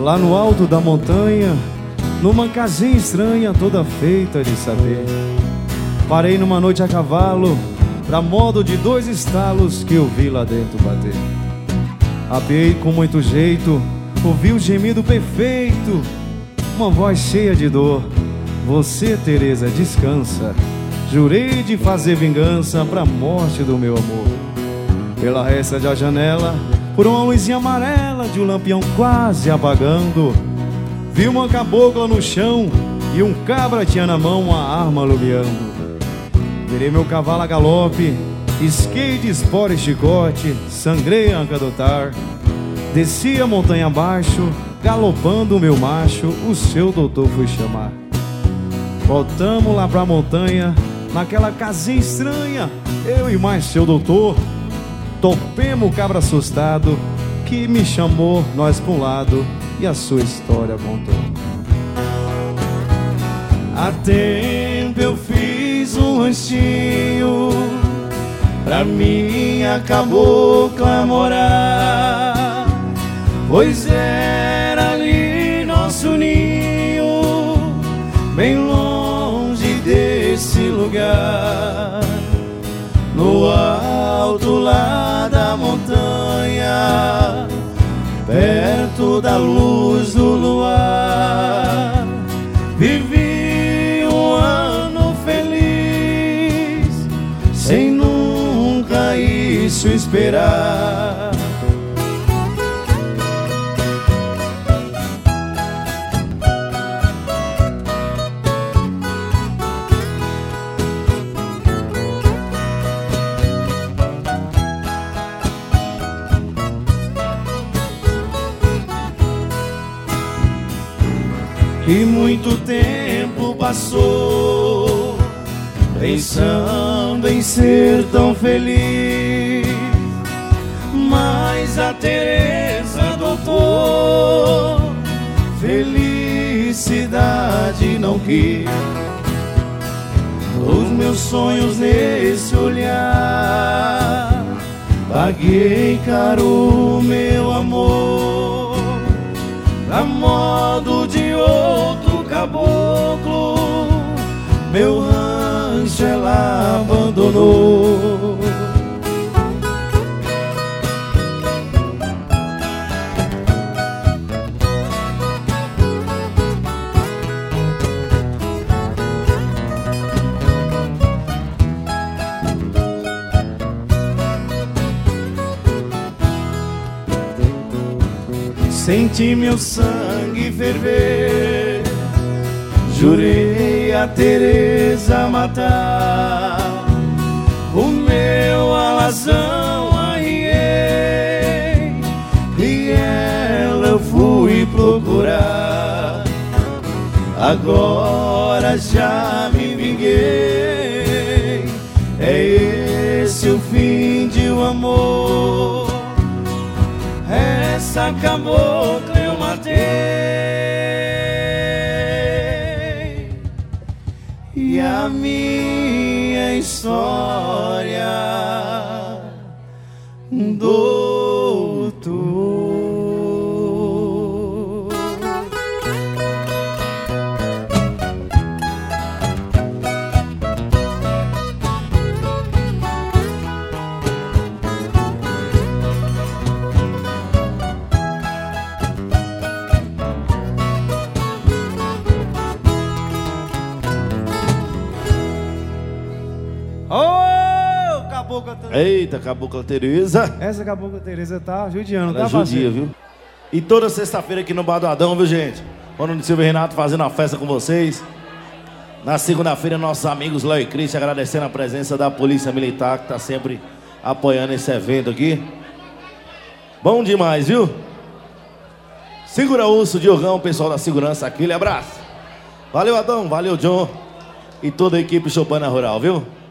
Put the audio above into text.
Lá no alto da montanha, numa casinha estranha, toda feita de saber, parei numa noite a cavalo, pra modo de 2 estalos que eu vi lá dentro bater. Apeei com muito jeito, ouvi o gemido perfeito, uma voz cheia de dor: você, Teresa, descansa. Jurei de fazer vingança pra morte do meu amor. Pela resta da janela, por uma luzinha amarela de um lampião quase apagando, vi uma cabocla no chão e um cabra tinha na mão uma arma alumiando. Virei meu cavalo a galope, isquei de espora e chicote, sangrei a anca do tar, desci a montanha abaixo, galopando o meu macho, o seu doutor foi chamar. Voltamos lá pra montanha, naquela casinha estranha, eu e mais seu doutor. Topemos o cabra assustado, que me chamou nós pra um lado e a sua história contou. Há tempo eu fiz um ranchinho pra minha cabocla morar, pois era ali nosso ninho, bem longe desse lugar. No alto lá da montanha, perto da luz do luar, vivi um ano feliz, sem nunca isso esperar. E muito tempo passou, pensando em ser tão feliz, mas a Teresa doutor felicidade não quis. Os meus sonhos nesse olhar, paguei caro meu amor, a modo de outro caboclo, meu rancho ela abandonou. Senti meu sangue ferver, jurei a Teresa matar, o meu alazão arriei e ela eu fui procurar. Agora já me vinguei, é esse o fim de um amor. Essa cabocla eu matei e a minha história doutor. Ô, cabocla Teresa. Eita, cabocla Teresa. Essa cabocla Teresa tá judiando, Ela tá judia, viu? E toda sexta-feira aqui no Bar do Adão, viu, gente? Ronaldo e Silvio Renato fazendo uma festa com vocês. Na segunda-feira, nossos amigos Léo e Cristian agradecendo a presença da Polícia Militar, que tá sempre apoiando esse evento aqui. Bom demais, viu? Segura Urso, Diogão, pessoal da segurança, aquele abraço. Valeu, Adão, valeu, John. E toda a equipe Chopana Rural, viu?